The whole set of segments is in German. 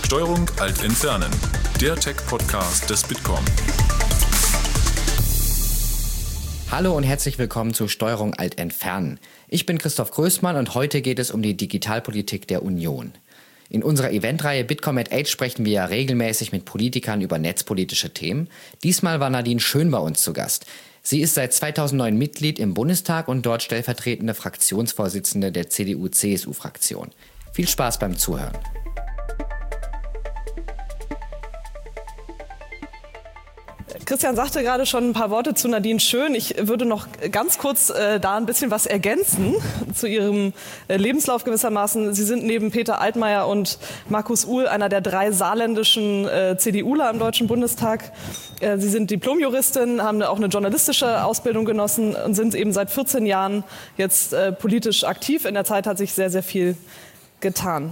Steuerung Alt entfernen, der Tech-Podcast des Bitkom. Hallo und herzlich willkommen zu Steuerung Alt entfernen. Ich bin Christoph Größmann und heute geht es um die Digitalpolitik der Union. In unserer Eventreihe Bitkom at Age sprechen wir ja regelmäßig mit Politikern über netzpolitische Themen. Diesmal war Nadine Schön bei uns zu Gast. Sie ist seit 2009 Mitglied im Bundestag und dort stellvertretende Fraktionsvorsitzende der CDU-CSU-Fraktion. Viel Spaß beim Zuhören. Christian sagte gerade schon ein paar Worte zu Nadine Schön. Ich würde noch ganz kurz da ein bisschen was ergänzen zu ihrem Lebenslauf gewissermaßen. Sie sind neben Peter Altmaier und Markus Uhl einer der 3 saarländischen CDUler im Deutschen Bundestag. Sie sind Diplomjuristin, haben auch eine journalistische Ausbildung genossen und sind eben seit 14 Jahren jetzt politisch aktiv. In der Zeit hat sich sehr, sehr viel getan.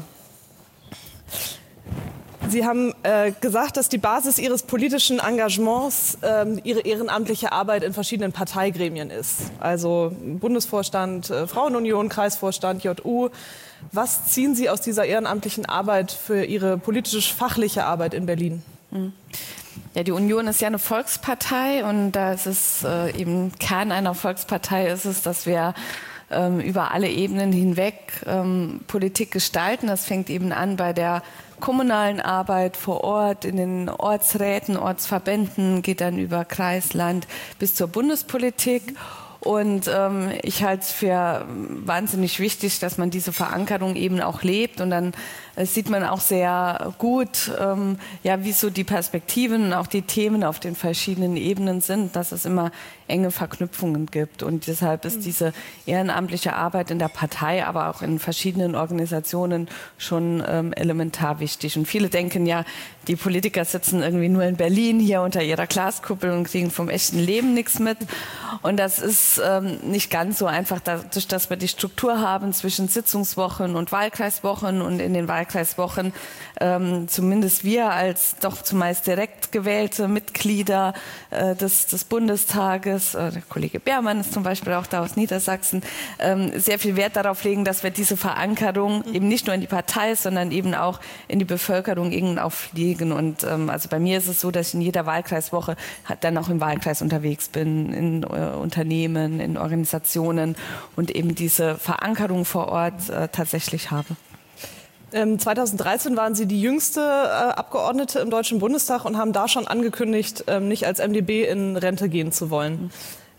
Sie haben gesagt, dass die Basis Ihres politischen Engagements Ihre ehrenamtliche Arbeit in verschiedenen Parteigremien ist. Also Bundesvorstand, Frauenunion, Kreisvorstand, JU. Was ziehen Sie aus dieser ehrenamtlichen Arbeit für Ihre politisch-fachliche Arbeit in Berlin? Ja, die Union ist ja eine Volkspartei und da ist es eben Kern einer Volkspartei ist es, dass wir über alle Ebenen hinweg Politik gestalten. Das fängt eben an bei der kommunalen Arbeit vor Ort, in den Ortsräten, Ortsverbänden, geht dann über Kreis, Land bis zur Bundespolitik. Und ich halte es für wahnsinnig wichtig, dass man diese Verankerung eben auch lebt. Und dann sieht man auch sehr gut, wie so die Perspektiven und auch die Themen auf den verschiedenen Ebenen sind, dass es immer enge Verknüpfungen gibt. Und deshalb ist diese ehrenamtliche Arbeit in der Partei, aber auch in verschiedenen Organisationen schon elementar wichtig. Und viele denken ja, die Politiker sitzen irgendwie nur in Berlin hier unter ihrer Glaskuppel und kriegen vom echten Leben nichts mit. Und das ist nicht ganz so einfach, dadurch, dass wir die Struktur haben zwischen Sitzungswochen und Wahlkreiswochen und in den Wahlkreiswochen zumindest wir als doch zumeist direkt gewählte Mitglieder des Bundestages, der Kollege Beermann ist zum Beispiel auch da aus Niedersachsen, sehr viel Wert darauf legen, dass wir diese Verankerung eben nicht nur in die Partei, sondern eben auch in die Bevölkerung irgendwann auflegen. Und also bei mir ist es so, dass ich in jeder Wahlkreiswoche dann auch im Wahlkreis unterwegs bin, in Unternehmen, in Organisationen und eben diese Verankerung vor Ort tatsächlich habe. 2013 waren Sie die jüngste Abgeordnete im Deutschen Bundestag und haben da schon angekündigt, nicht als MdB in Rente gehen zu wollen.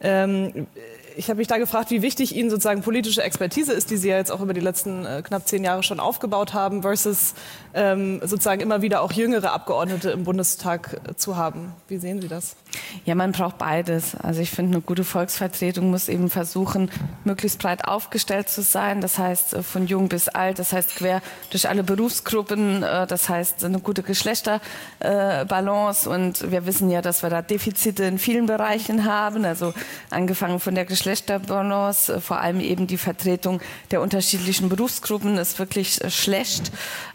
Ich habe mich da gefragt, wie wichtig Ihnen sozusagen politische Expertise ist, die Sie ja jetzt auch über die letzten knapp 10 Jahre schon aufgebaut haben, versus sozusagen immer wieder auch jüngere Abgeordnete im Bundestag zu haben. Wie sehen Sie das? Ja, man braucht beides. Also ich finde, eine gute Volksvertretung muss eben versuchen, möglichst breit aufgestellt zu sein. Das heißt, von jung bis alt, das heißt quer durch alle Berufsgruppen, das heißt eine gute Geschlechterbalance. Und wir wissen ja, dass wir da Defizite in vielen Bereichen haben. Also angefangen von der Geschlechterbalance, vor allem eben die Vertretung der unterschiedlichen Berufsgruppen ist wirklich schlecht.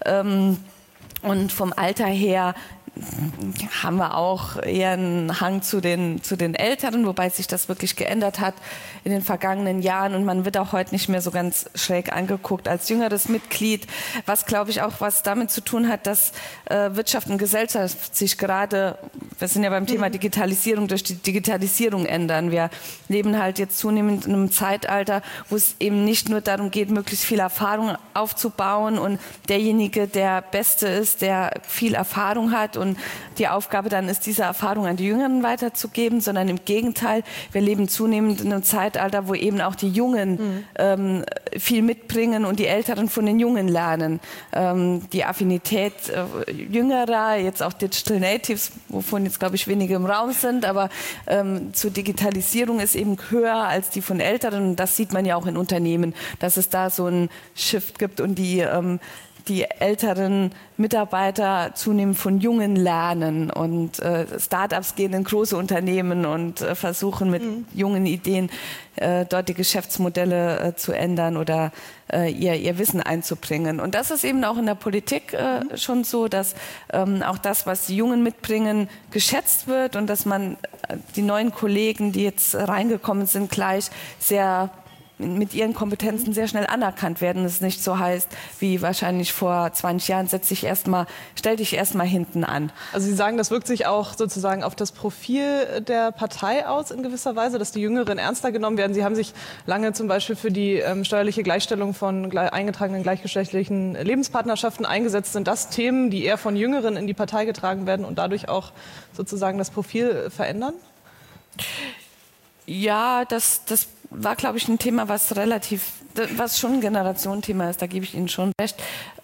Und vom Alter her haben wir auch eher einen Hang zu den Älteren, wobei sich das wirklich geändert hat in den vergangenen Jahren und man wird auch heute nicht mehr so ganz schräg angeguckt als jüngeres Mitglied, was glaube ich auch was damit zu tun hat, dass Wirtschaft und Gesellschaft sich gerade, wir sind ja beim Thema Digitalisierung, durch die Digitalisierung ändern. Wir leben halt jetzt zunehmend in einem Zeitalter, wo es eben nicht nur darum geht, möglichst viel Erfahrung aufzubauen und derjenige, der Beste ist, der viel Erfahrung hat und die Aufgabe dann ist, diese Erfahrung an die Jüngeren weiterzugeben, sondern im Gegenteil, wir leben zunehmend in einem Zeitalter, wo eben auch die Jungen viel mitbringen und die Älteren von den Jungen lernen. Die Affinität Jüngerer, jetzt auch Digital Natives, wovon jetzt glaube ich wenige im Raum sind, aber zur Digitalisierung ist eben höher als die von Älteren und das sieht man ja auch in Unternehmen, dass es da so einen Shift gibt und die älteren Mitarbeiter zunehmend von Jungen lernen und Start-ups gehen in große Unternehmen und versuchen mit jungen Ideen dort die Geschäftsmodelle zu ändern oder ihr Wissen einzubringen. Und das ist eben auch in der Politik schon so, dass auch das, was die Jungen mitbringen, geschätzt wird und dass man die neuen Kollegen, die jetzt reingekommen sind, gleich sehr mit ihren Kompetenzen sehr schnell anerkannt werden. Es nicht so heißt, wie wahrscheinlich vor 20 Jahren, stell dich erstmal hinten an. Also Sie sagen, das wirkt sich auch sozusagen auf das Profil der Partei aus in gewisser Weise, dass die Jüngeren ernster genommen werden. Sie haben sich lange zum Beispiel für die steuerliche Gleichstellung von eingetragenen gleichgeschlechtlichen Lebenspartnerschaften eingesetzt. Sind das Themen, die eher von Jüngeren in die Partei getragen werden und dadurch auch sozusagen das Profil verändern? Ja, das war, glaube ich, ein Thema, was schon ein Generationenthema ist, da gebe ich Ihnen schon recht.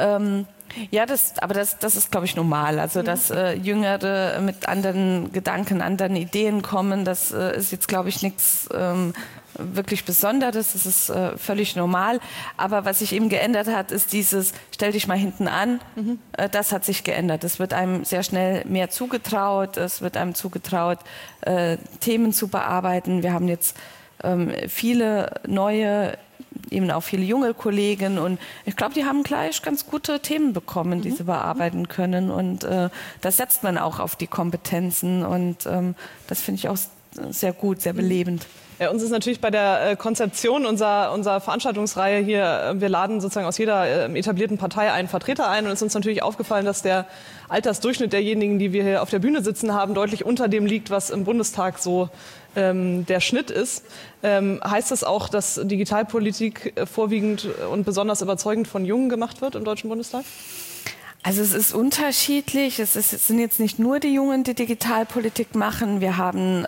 Das ist, glaube ich, normal. Also, dass Jüngere mit anderen Gedanken, anderen Ideen kommen, das ist jetzt, glaube ich, nichts wirklich Besonderes. Das ist völlig normal. Aber was sich eben geändert hat, ist dieses, stell dich mal hinten an. Das hat sich geändert. Es wird einem sehr schnell mehr zugetraut. Es wird einem zugetraut, Themen zu bearbeiten. Wir haben jetzt viele neue, eben auch viele junge Kollegen und ich glaube, die haben gleich ganz gute Themen bekommen, die sie bearbeiten können und da setzt man auch auf die Kompetenzen und das finde ich auch sehr gut, sehr belebend. Ja, uns ist natürlich bei der Konzeption unserer Veranstaltungsreihe hier, wir laden sozusagen aus jeder etablierten Partei einen Vertreter ein und es ist uns natürlich aufgefallen, dass der Altersdurchschnitt derjenigen, die wir hier auf der Bühne sitzen haben, deutlich unter dem liegt, was im Bundestag so der Schnitt ist. Heißt das auch, dass Digitalpolitik vorwiegend und besonders überzeugend von Jungen gemacht wird im Deutschen Bundestag? Also es ist unterschiedlich. Es sind jetzt nicht nur die Jungen, die Digitalpolitik machen. Wir haben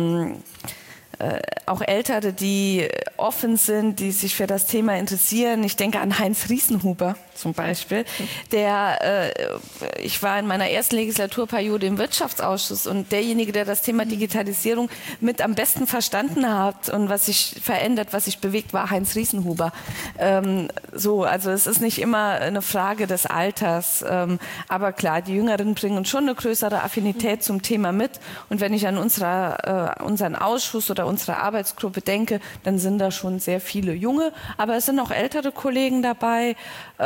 auch Ältere, die offen sind, die sich für das Thema interessieren. Ich denke an Heinz Riesenhuber zum Beispiel. Ich war in meiner ersten Legislaturperiode im Wirtschaftsausschuss und derjenige, der das Thema Digitalisierung mit am besten verstanden hat und was sich verändert, was sich bewegt, war Heinz Riesenhuber. Also es ist nicht immer eine Frage des Alters, aber klar, die Jüngeren bringen schon eine größere Affinität zum Thema mit und wenn ich an unseren Ausschuss oder unsere Arbeitsgruppe denke, dann sind da schon sehr viele Junge, aber es sind auch ältere Kollegen dabei,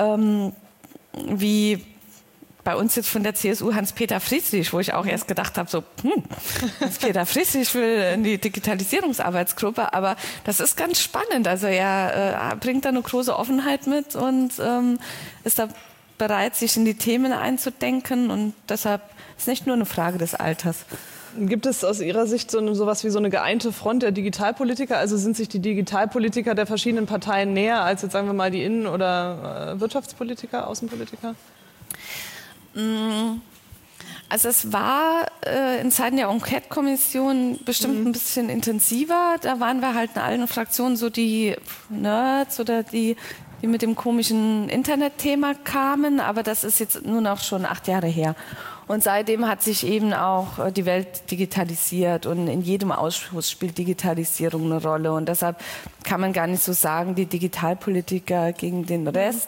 wie bei uns jetzt von der CSU Hans-Peter Friedrich, wo ich auch erst gedacht habe, Hans-Peter Friedrich will in die Digitalisierungsarbeitsgruppe, aber das ist ganz spannend. Also er bringt da eine große Offenheit mit und ist da bereit, sich in die Themen einzudenken und deshalb ist es nicht nur eine Frage des Alters. Gibt es aus Ihrer Sicht sowas wie so eine geeinte Front der Digitalpolitiker? Also sind sich die Digitalpolitiker der verschiedenen Parteien näher als jetzt sagen wir mal die Innen- oder Wirtschaftspolitiker, Außenpolitiker? Also es war in Zeiten der Enquete-Kommission bestimmt ein bisschen intensiver. Da waren wir halt in allen Fraktionen so die Nerds oder die mit dem komischen Internetthema kamen. Aber das ist jetzt nur noch schon 8 Jahre her. Und seitdem hat sich eben auch die Welt digitalisiert und in jedem Ausschuss spielt Digitalisierung eine Rolle. Und deshalb kann man gar nicht so sagen, die Digitalpolitiker gegen den Rest.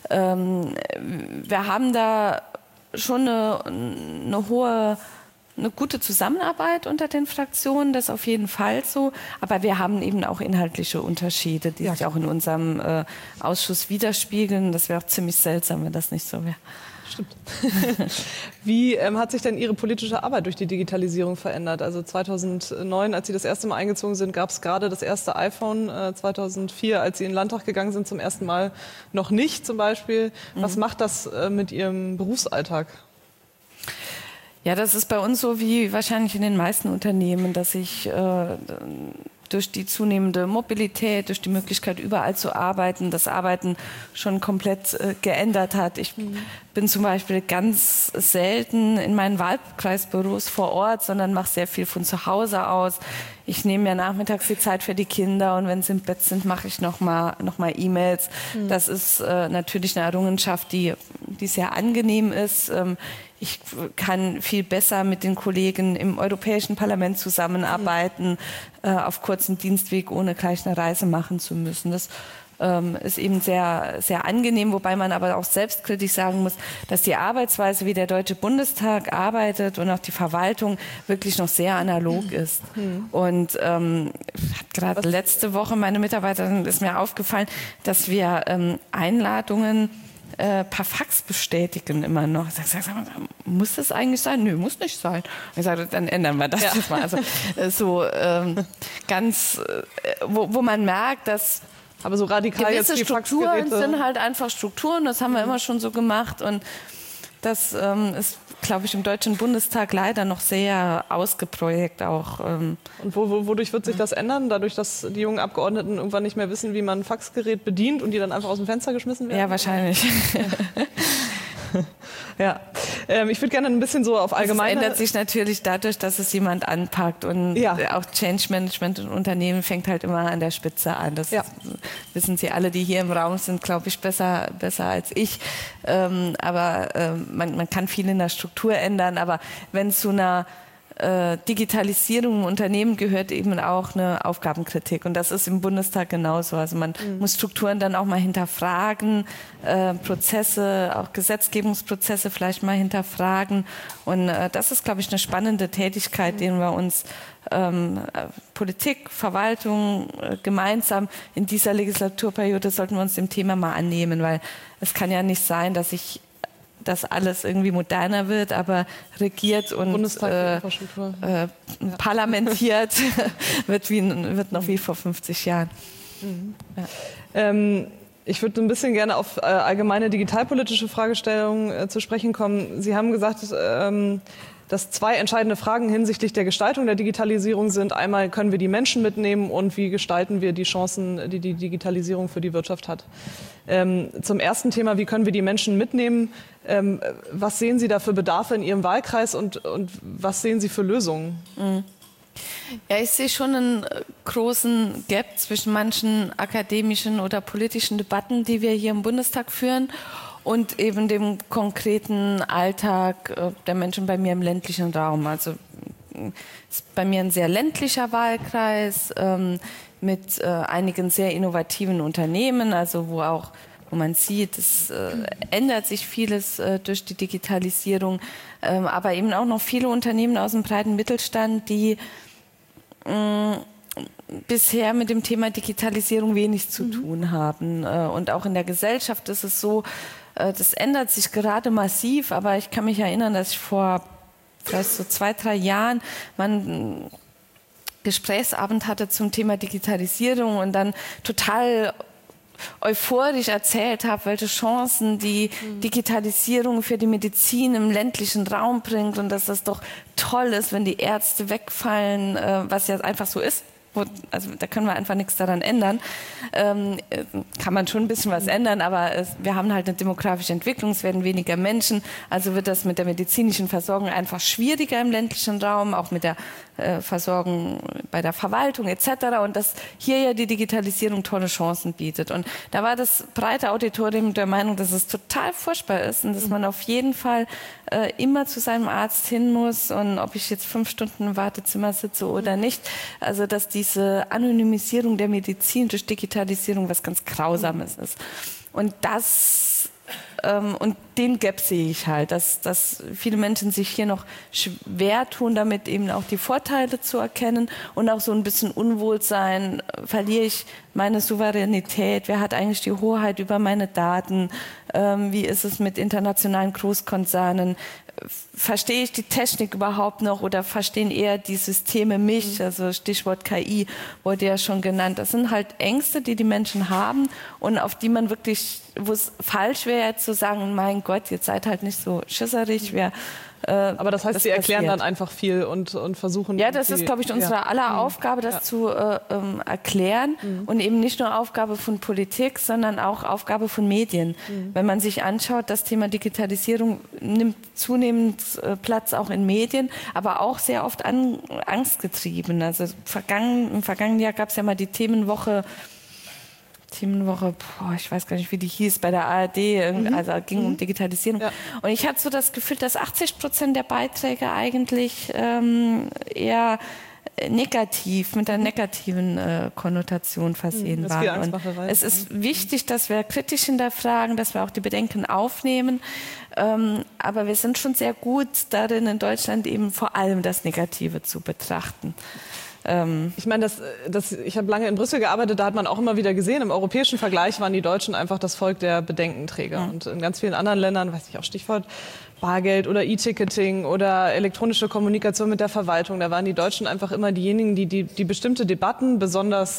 Wir haben da schon eine gute Zusammenarbeit unter den Fraktionen, das auf jeden Fall so. Aber wir haben eben auch inhaltliche Unterschiede, die sich auch in unserem Ausschuss widerspiegeln. Das wäre auch ziemlich seltsam, wenn das nicht so wäre. Stimmt. Wie hat sich denn Ihre politische Arbeit durch die Digitalisierung verändert? Also 2009, als Sie das erste Mal eingezogen sind, gab es gerade das erste iPhone. 2004, als Sie in den Landtag gegangen sind, zum ersten Mal noch nicht zum Beispiel. Was macht das mit Ihrem Berufsalltag? Ja, das ist bei uns so wie wahrscheinlich in den meisten Unternehmen, dass ich durch die zunehmende Mobilität, durch die Möglichkeit, überall zu arbeiten, das Arbeiten schon komplett geändert hat. Ich bin zum Beispiel ganz selten in meinen Wahlkreisbüros vor Ort, sondern mache sehr viel von zu Hause aus. Ich nehme mir nachmittags die Zeit für die Kinder und wenn sie im Bett sind, mache ich noch mal E-Mails. Das ist natürlich eine Errungenschaft, die sehr angenehm ist. Ich kann viel besser mit den Kollegen im Europäischen Parlament zusammenarbeiten, auf kurzem Dienstweg, ohne gleich eine Reise machen zu müssen. Das ist eben sehr, sehr angenehm, wobei man aber auch selbstkritisch sagen muss, dass die Arbeitsweise, wie der Deutsche Bundestag arbeitet und auch die Verwaltung wirklich noch sehr analog ist. Und gerade letzte Woche, meine Mitarbeiterin, ist mir aufgefallen, dass wir Einladungen per Fax bestätigen immer noch. Ich sag, muss das eigentlich sein? Nö, muss nicht sein. Ich sage, dann ändern wir das jetzt mal. Also ganz, wo man merkt, dass Aber so radikal gewisse jetzt die Strukturen Faxgeräte sind halt einfach Strukturen, das haben wir immer schon so gemacht und das ist, glaube ich, im Deutschen Bundestag leider noch sehr ausgeprägt auch. Und wodurch wird sich das ändern? Dadurch, dass die jungen Abgeordneten irgendwann nicht mehr wissen, wie man ein Faxgerät bedient und die dann einfach aus dem Fenster geschmissen werden? Ja, wahrscheinlich. Ja, ich würde gerne ein bisschen so auf allgemeine... Das ändert sich natürlich dadurch, dass es jemand anpackt und auch Change Management in Unternehmen fängt halt immer an der Spitze an. Das wissen Sie alle, die hier im Raum sind, glaube ich, besser als ich. Aber man kann viel in der Struktur ändern, aber wenn zu einer Digitalisierung im Unternehmen gehört eben auch eine Aufgabenkritik. Und das ist im Bundestag genauso. Also man muss Strukturen dann auch mal hinterfragen, Prozesse, auch Gesetzgebungsprozesse vielleicht mal hinterfragen. Und das ist, glaube ich, eine spannende Tätigkeit, denen wir uns Politik, Verwaltung gemeinsam in dieser Legislaturperiode sollten wir uns dem Thema mal annehmen, weil es kann ja nicht sein, dass alles irgendwie moderner wird, aber regiert und parlamentiert wird noch wie vor 50 Jahren. Ja. Ich würde ein bisschen gerne auf allgemeine digitalpolitische Fragestellungen zu sprechen kommen. Sie haben gesagt, dass zwei entscheidende Fragen hinsichtlich der Gestaltung der Digitalisierung sind. Einmal, können wir die Menschen mitnehmen und wie gestalten wir die Chancen, die die Digitalisierung für die Wirtschaft hat. Zum ersten Thema, wie können wir die Menschen mitnehmen? Was sehen Sie da für Bedarfe in Ihrem Wahlkreis und was sehen Sie für Lösungen? Ja, ich sehe schon einen großen Gap zwischen manchen akademischen oder politischen Debatten, die wir hier im Bundestag führen, und eben dem konkreten Alltag der Menschen bei mir im ländlichen Raum. Also ist bei mir ein sehr ländlicher Wahlkreis mit einigen sehr innovativen Unternehmen, also wo man sieht, es ändert sich vieles durch die Digitalisierung, aber eben auch noch viele Unternehmen aus dem breiten Mittelstand, die bisher mit dem Thema Digitalisierung wenig zu tun haben. Und auch in der Gesellschaft ist es so, das ändert sich gerade massiv, aber ich kann mich erinnern, dass ich vor vielleicht so 2-3 Jahren einen Gesprächsabend hatte zum Thema Digitalisierung und dann total euphorisch erzählt habe, welche Chancen die Digitalisierung für die Medizin im ländlichen Raum bringt und dass das doch toll ist, wenn die Ärzte wegfallen, was ja einfach so ist. Also da können wir einfach nichts daran ändern. Kann man schon ein bisschen was ändern, aber wir haben halt eine demografische Entwicklung, es werden weniger Menschen, also wird das mit der medizinischen Versorgung einfach schwieriger im ländlichen Raum, auch mit der Versorgung bei der Verwaltung etc. Und dass hier ja die Digitalisierung tolle Chancen bietet. Und da war das breite Auditorium der Meinung, dass es total furchtbar ist und dass man auf jeden Fall immer zu seinem Arzt hin muss und ob ich jetzt 5 Stunden im Wartezimmer sitze oder nicht. Also dass diese Anonymisierung der Medizin durch Digitalisierung was ganz Grausames ist. Und und den Gap sehe ich halt, dass viele Menschen sich hier noch schwer tun, damit eben auch die Vorteile zu erkennen und auch so ein bisschen Unwohlsein, verliere ich meine Souveränität, wer hat eigentlich die Hoheit über meine Daten, wie ist es mit internationalen Großkonzernen, verstehe ich die Technik überhaupt noch oder verstehen eher die Systeme mich, also Stichwort KI wurde ja schon genannt. Das sind halt Ängste, die die Menschen haben und auf die man wirklich, wo es falsch wäre zu sagen, mein Gott, jetzt seid halt nicht so schisserig, aber das heißt, Sie erklären dann einfach viel und versuchen... Ja, das ist, glaube ich, unsere aller Aufgabe, das zu erklären und eben nicht nur Aufgabe von Politik, sondern auch Aufgabe von Medien. Wenn man sich anschaut, das Thema Digitalisierung nimmt zunehmend Platz auch in Medien, aber auch sehr oft angstgetrieben. Also im vergangenen Jahr gab es ja mal die Themenwoche, ich weiß gar nicht, wie die hieß, bei der ARD, also ging um Digitalisierung. Ja. Und ich hatte so das Gefühl, dass 80% der Beiträge eigentlich eher negativ, mit einer negativen Konnotation versehen waren. Und es ist wichtig, dass wir kritisch hinterfragen, dass wir auch die Bedenken aufnehmen. Aber wir sind schon sehr gut darin, in Deutschland eben vor allem das Negative zu betrachten. Ich meine, ich habe lange in Brüssel gearbeitet, da hat man auch immer wieder gesehen, im europäischen Vergleich waren die Deutschen einfach das Volk der Bedenkenträger. Und in ganz vielen anderen Ländern, weiß ich auch Stichwort Bargeld oder E-Ticketing oder elektronische Kommunikation mit der Verwaltung, da waren die Deutschen einfach immer diejenigen, die bestimmte Debatten besonders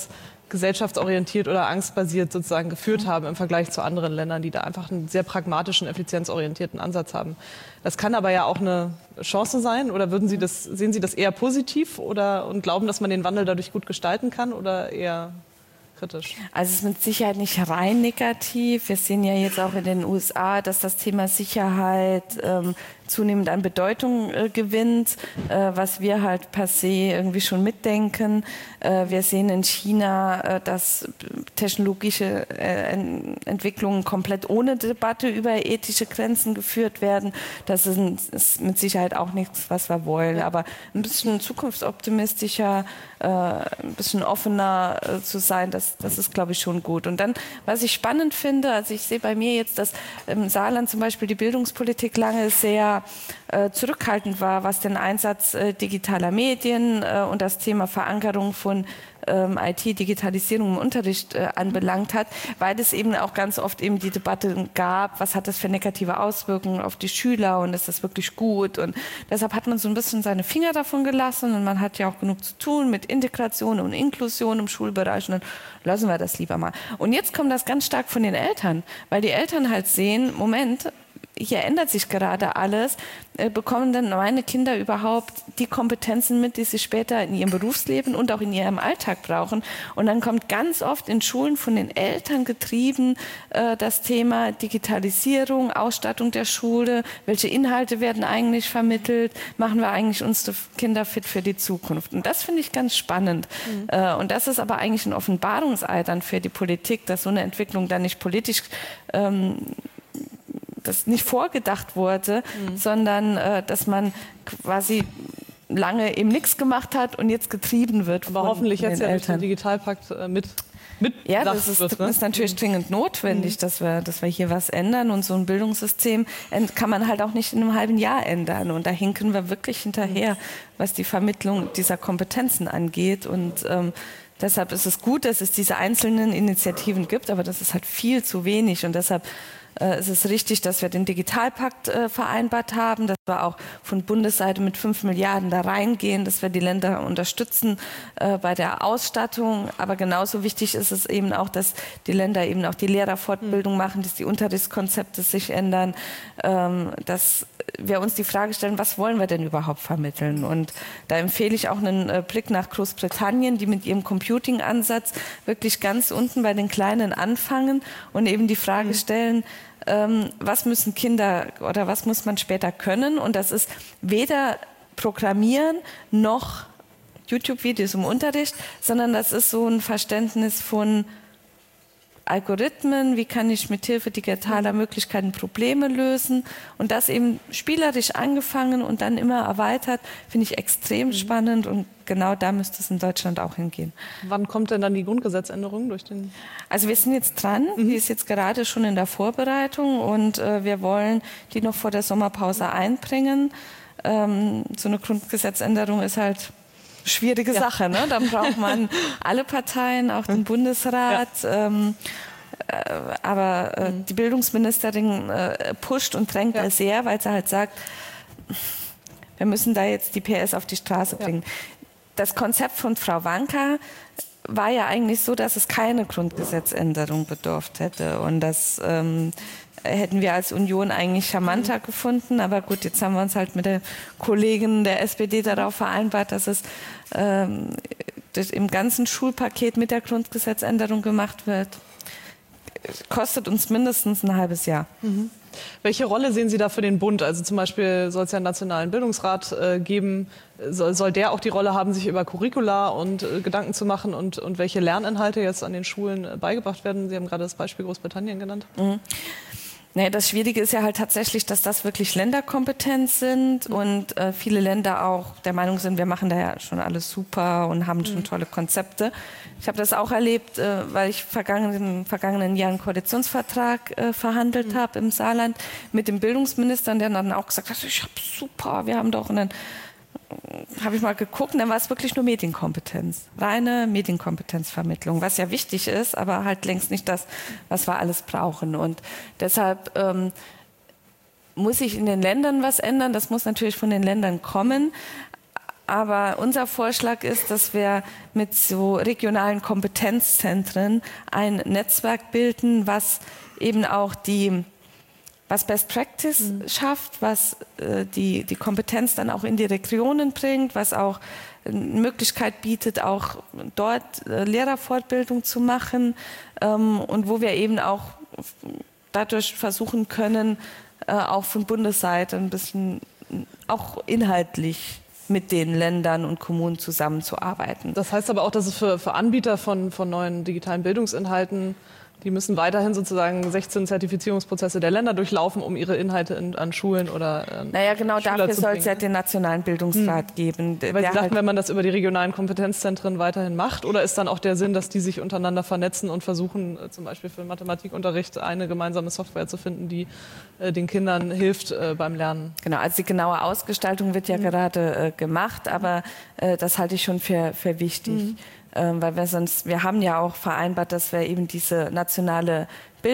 gesellschaftsorientiert oder angstbasiert sozusagen geführt haben im Vergleich zu anderen Ländern, die da einfach einen sehr pragmatischen, effizienzorientierten Ansatz haben. Das kann aber ja auch eine Chance sein. Oder sehen Sie das eher positiv und glauben, dass man den Wandel dadurch gut gestalten kann oder eher kritisch? Also es ist mit Sicherheit nicht rein negativ. Wir sehen ja jetzt auch in den USA, dass das Thema Sicherheit zunehmend an Bedeutung gewinnt, was wir halt per se irgendwie schon mitdenken. Wir sehen in China, dass technologische Entwicklungen komplett ohne Debatte über ethische Grenzen geführt werden. Das ist mit Sicherheit auch nichts, was wir wollen. Aber ein bisschen zukunftsoptimistischer, ein bisschen offener zu sein, das ist, glaube ich, schon gut. Und dann, was ich spannend finde, also ich sehe bei mir jetzt, dass im Saarland zum Beispiel die Bildungspolitik lange sehr zurückhaltend war, was den Einsatz digitaler Medien und das Thema Verankerung von IT-Digitalisierung im Unterricht anbelangt hat, weil es eben auch ganz oft eben die Debatte gab, was hat das für negative Auswirkungen auf die Schüler und ist das wirklich gut? Und deshalb hat man so ein bisschen seine Finger davon gelassen und man hat ja auch genug zu tun mit Integration und Inklusion im Schulbereich und dann lassen wir das lieber mal. Und jetzt kommt das ganz stark von den Eltern, weil die Eltern halt sehen, Moment, hier ändert sich gerade alles, bekommen denn meine Kinder überhaupt die Kompetenzen mit, die sie später in ihrem Berufsleben und auch in ihrem Alltag brauchen? Und dann kommt ganz oft in Schulen von den Eltern getrieben das Thema Digitalisierung, Ausstattung der Schule, welche Inhalte werden eigentlich vermittelt, machen wir eigentlich unsere Kinder fit für die Zukunft? Und das finde ich ganz spannend. Und das ist aber eigentlich ein Offenbarungseid dann für die Politik, dass so eine Entwicklung dann nicht politisch das nicht vorgedacht wurde, sondern dass man quasi lange eben nichts gemacht hat und jetzt getrieben wird. Aber hoffentlich jetzt ja durch den Digitalpakt mit ja, das ist natürlich dringend notwendig, dass wir hier was ändern. Und so ein Bildungssystem kann man halt auch nicht in einem halben Jahr ändern. Und da hinken wir wirklich hinterher, was die Vermittlung dieser Kompetenzen angeht. Und deshalb ist es gut, dass es diese einzelnen Initiativen gibt, aber das ist halt viel zu wenig. Und deshalb es ist richtig, dass wir den Digitalpakt vereinbart haben, dass wir auch von Bundesseite mit 5 Milliarden da reingehen, dass wir die Länder unterstützen bei der Ausstattung. Aber genauso wichtig ist es eben auch, dass die Länder eben auch die Lehrerfortbildung machen, dass die Unterrichtskonzepte sich ändern, dass wir uns die Frage stellen, was wollen wir denn überhaupt vermitteln? Und da empfehle ich auch einen Blick nach Großbritannien, die mit ihrem Computing-Ansatz wirklich ganz unten bei den Kleinen anfangen und eben die Frage stellen, was müssen Kinder oder was muss man später können? Und das ist weder Programmieren noch YouTube-Videos im Unterricht, sondern das ist so ein Verständnis von Algorithmen, wie kann ich mit Hilfe digitaler Möglichkeiten Probleme lösen und das eben spielerisch angefangen und dann immer erweitert, finde ich extrem spannend und genau da müsste es in Deutschland auch hingehen. Wann kommt denn dann die Grundgesetzänderung durch den? Also wir sind jetzt dran, die ist jetzt gerade schon in der Vorbereitung und wir wollen die noch vor der Sommerpause einbringen. So eine Grundgesetzänderung ist halt schwierige Sache, ne? Da braucht man alle Parteien, auch den Bundesrat. Ja. Aber die Bildungsministerin pusht und drängt da sehr, weil sie halt sagt, wir müssen da jetzt die PS auf die Straße bringen. Das Konzept von Frau Wanka war ja eigentlich so, dass es keine Grundgesetzänderung bedurft hätte. Und das hätten wir als Union eigentlich charmanter gefunden. Aber gut, jetzt haben wir uns halt mit der Kollegin der SPD darauf vereinbart, dass es im ganzen Schulpaket mit der Grundgesetzänderung gemacht wird. Kostet uns mindestens ein halbes Jahr. Mhm. Welche Rolle sehen Sie da für den Bund? Also zum Beispiel soll es ja einen nationalen Bildungsrat geben. Soll der auch die Rolle haben, sich über Curricula und Gedanken zu machen und welche Lerninhalte jetzt an den Schulen beigebracht werden? Sie haben gerade das Beispiel Großbritannien genannt. Mhm. Nee, das Schwierige ist ja halt tatsächlich, dass das wirklich Länderkompetenz sind und viele Länder auch der Meinung sind, wir machen da ja schon alles super und haben schon tolle Konzepte. Ich habe das auch erlebt, weil ich im vergangenen Jahr einen Koalitionsvertrag verhandelt habe im Saarland mit dem Bildungsminister, der dann auch gesagt hat, ich habe super, wir haben doch, und dann habe ich mal geguckt und dann war es wirklich nur Medienkompetenz, reine Medienkompetenzvermittlung, was ja wichtig ist, aber halt längst nicht das, was wir alles brauchen. Und deshalb muss sich in den Ländern was ändern, das muss natürlich von den Ländern kommen, Aber unser Vorschlag ist, dass wir mit so regionalen Kompetenzzentren ein Netzwerk bilden, was eben auch was Best Practice schafft, was die Kompetenz dann auch in die Regionen bringt, was auch eine Möglichkeit bietet, auch dort Lehrerfortbildung zu machen und wo wir eben auch dadurch versuchen können, auch von Bundesseite ein bisschen auch inhaltlich mit den Ländern und Kommunen zusammenzuarbeiten. Das heißt aber auch, dass es für Anbieter von neuen digitalen Bildungsinhalten, die müssen weiterhin sozusagen 16 Zertifizierungsprozesse der Länder durchlaufen, um ihre Inhalte an Schulen oder naja, genau dafür soll es ja den Nationalen Bildungsrat geben. Weil Sie sagten, wenn man das über die regionalen Kompetenzzentren weiterhin macht, oder ist dann auch der Sinn, dass die sich untereinander vernetzen und versuchen, zum Beispiel für den Mathematikunterricht eine gemeinsame Software zu finden, die den Kindern hilft beim Lernen? Genau, also die genaue Ausgestaltung wird ja gerade gemacht, aber das halte ich schon für wichtig. Weil wir haben ja auch vereinbart, dass wir eben diese nationale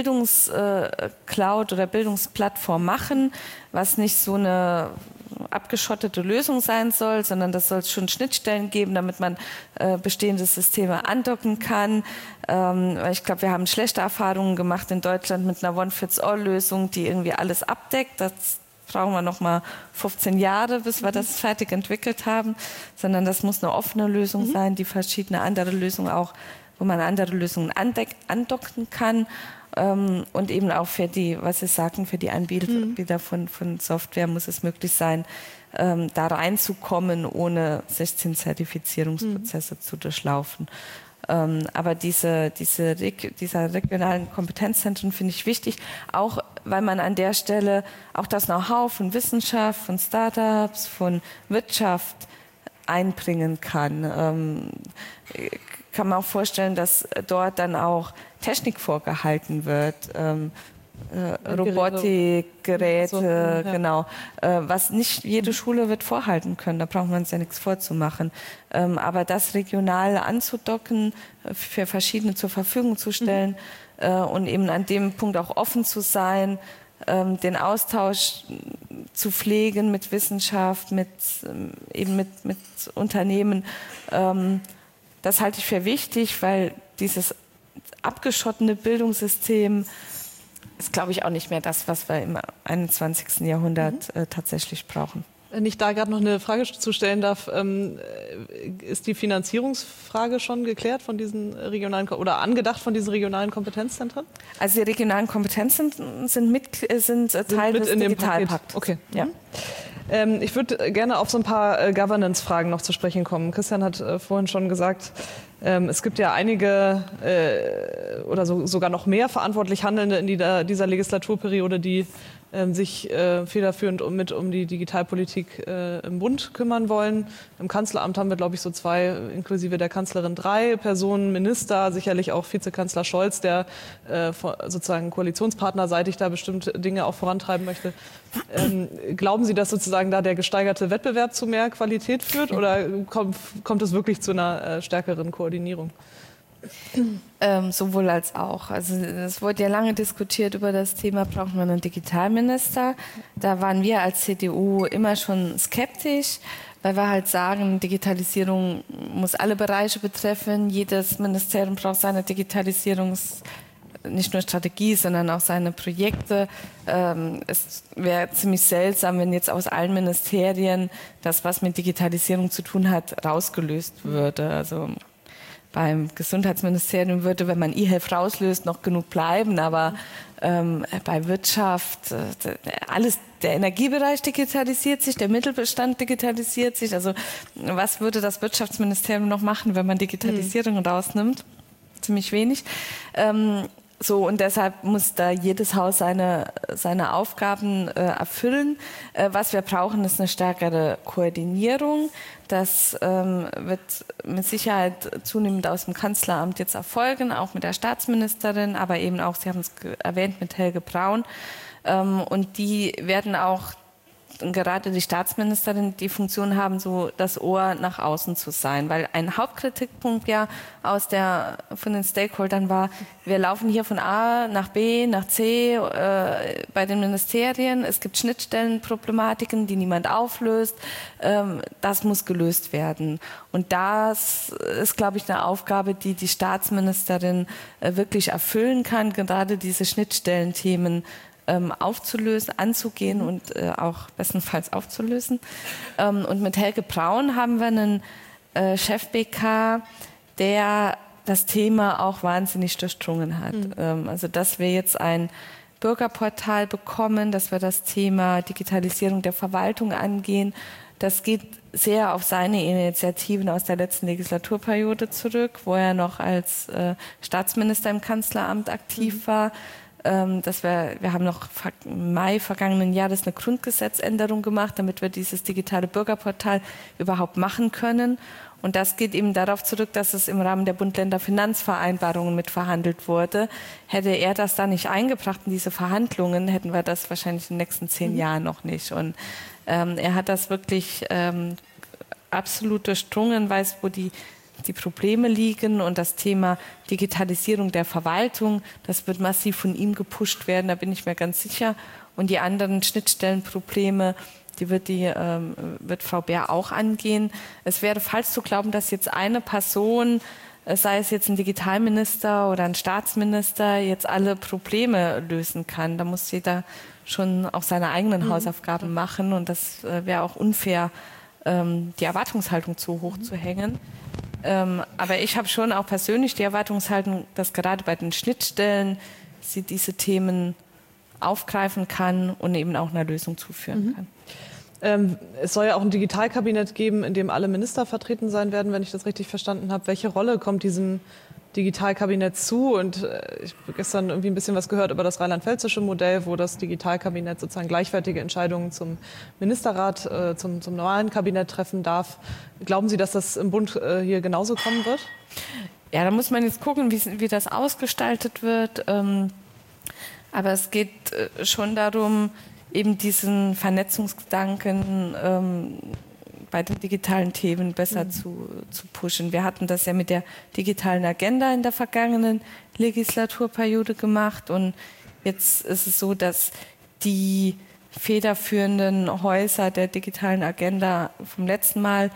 Bildungscloud oder Bildungsplattform machen, was nicht so eine abgeschottete Lösung sein soll, sondern das soll es schon Schnittstellen geben, damit man bestehende Systeme andocken kann. Ich glaube, wir haben schlechte Erfahrungen gemacht in Deutschland mit einer One-Fits-All-Lösung, die irgendwie alles abdeckt. Das brauchen wir noch mal 15 Jahre, bis wir das fertig entwickelt haben, sondern das muss eine offene Lösung sein, die verschiedene andere Lösungen auch, wo man andere Lösungen andocken kann und eben auch für die, was Sie sagten, für die Anbieter von Software muss es möglich sein, da reinzukommen, ohne 16 Zertifizierungsprozesse zu durchlaufen. Aber dieser regionalen Kompetenzzentren finde ich wichtig, auch weil man an der Stelle auch das Know-how von Wissenschaft, von Startups, von Wirtschaft einbringen kann. Kann man auch vorstellen, dass dort dann auch Technik vorgehalten wird, Robotikgeräte, genau. Was nicht jede Schule wird vorhalten können, da braucht man uns ja nichts vorzumachen. Aber das regional anzudocken, für verschiedene zur Verfügung zu stellen und eben an dem Punkt auch offen zu sein, den Austausch zu pflegen mit Wissenschaft, mit Unternehmen, das halte ich für wichtig, weil dieses abgeschottene Bildungssystem ist, glaube ich, auch nicht mehr das, was wir im 21. Jahrhundert tatsächlich brauchen. Wenn ich da gerade noch eine Frage zu stellen darf, ist die Finanzierungsfrage schon geklärt von diesen regionalen oder angedacht von diesen regionalen Kompetenzzentren? Also die regionalen Kompetenzzentren sind Teil des Digitalpakts. Okay. Ja. Ich würde gerne auf so ein paar Governance-Fragen noch zu sprechen kommen. Christian hat vorhin schon gesagt, es gibt ja einige oder sogar noch mehr verantwortlich Handelnde in dieser Legislaturperiode, die sich federführend um die Digitalpolitik im Bund kümmern wollen. Im Kanzleramt haben wir, glaube ich, so 2, inklusive der Kanzlerin 3 Personen, Minister, sicherlich auch Vizekanzler Scholz, der sozusagen koalitionspartnerseitig da bestimmt Dinge auch vorantreiben möchte. Glauben Sie, dass sozusagen da der gesteigerte Wettbewerb zu mehr Qualität führt, oder kommt es wirklich zu einer stärkeren Koordinierung? Sowohl als auch. Also es wurde ja lange diskutiert über das Thema, braucht man einen Digitalminister. Da waren wir als CDU immer schon skeptisch, weil wir halt sagen, Digitalisierung muss alle Bereiche betreffen. Jedes Ministerium braucht seine nicht nur Strategie, sondern auch seine Projekte. Es wäre ziemlich seltsam, wenn jetzt aus allen Ministerien das, was mit Digitalisierung zu tun hat, rausgelöst würde. Also beim Gesundheitsministerium würde, wenn man eHealth rauslöst, noch genug bleiben, aber bei Wirtschaft, der Energiebereich digitalisiert sich, der Mittelbestand digitalisiert sich. Also was würde das Wirtschaftsministerium noch machen, wenn man Digitalisierung rausnimmt? Ziemlich wenig. Und deshalb muss da jedes Haus seine Aufgaben erfüllen. Was wir brauchen, ist eine stärkere Koordinierung. Das wird mit Sicherheit zunehmend aus dem Kanzleramt jetzt erfolgen, auch mit der Staatsministerin, aber eben auch, Sie haben es erwähnt, mit Helge Braun. Und die werden auch gerade die Staatsministerin die Funktion haben, so das Ohr nach außen zu sein. Weil ein Hauptkritikpunkt ja von den Stakeholdern war, wir laufen hier von A nach B nach C bei den Ministerien. Es gibt Schnittstellenproblematiken, die niemand auflöst. Das muss gelöst werden. Und das ist, glaube ich, eine Aufgabe, die die Staatsministerin wirklich erfüllen kann, gerade diese Schnittstellenthemen aufzulösen, anzugehen und auch bestenfalls aufzulösen. Und mit Helge Braun haben wir einen Chef BK, der das Thema auch wahnsinnig durchdrungen hat. Also dass wir jetzt ein Bürgerportal bekommen, dass wir das Thema Digitalisierung der Verwaltung angehen, das geht sehr auf seine Initiativen aus der letzten Legislaturperiode zurück, wo er noch als Staatsminister im Kanzleramt aktiv war. Wir haben noch im Mai vergangenen Jahres eine Grundgesetzänderung gemacht, damit wir dieses digitale Bürgerportal überhaupt machen können. Und das geht eben darauf zurück, dass es im Rahmen der Bund-Länder-Finanzvereinbarungen mitverhandelt wurde. Hätte er das da nicht eingebracht in diese Verhandlungen, hätten wir das wahrscheinlich in den nächsten 10 Jahren noch nicht. Und er hat das wirklich absolut durchdrungen, weiß, wo die Probleme liegen, und das Thema Digitalisierung der Verwaltung, das wird massiv von ihm gepusht werden, da bin ich mir ganz sicher. Und die anderen Schnittstellenprobleme, die wird Frau Baer auch angehen. Es wäre falsch zu glauben, dass jetzt eine Person, sei es jetzt ein Digitalminister oder ein Staatsminister, jetzt alle Probleme lösen kann. Da muss jeder schon auch seine eigenen Hausaufgaben machen, und das wäre auch unfair, die Erwartungshaltung zu hoch zu hängen. Aber ich habe schon auch persönlich die Erwartungshaltung, dass gerade bei den Schnittstellen sie diese Themen aufgreifen kann und eben auch einer Lösung zuführen kann. Es soll ja auch ein Digitalkabinett geben, in dem alle Minister vertreten sein werden, wenn ich das richtig verstanden habe. Welche Rolle kommt diesem Digitalkabinett zu? Und ich habe gestern irgendwie ein bisschen was gehört über das rheinland-pfälzische Modell, wo das Digitalkabinett sozusagen gleichwertige Entscheidungen zum Ministerrat, zum normalen Kabinett treffen darf. Glauben Sie, dass das im Bund hier genauso kommen wird? Ja, da muss man jetzt gucken, wie das ausgestaltet wird. Aber es geht schon darum, eben diesen Vernetzungsgedanken bei den digitalen Themen besser zu pushen. Wir hatten das ja mit der digitalen Agenda in der vergangenen Legislaturperiode gemacht, und jetzt ist es so, dass die federführenden Häuser der digitalen Agenda vom letzten Mal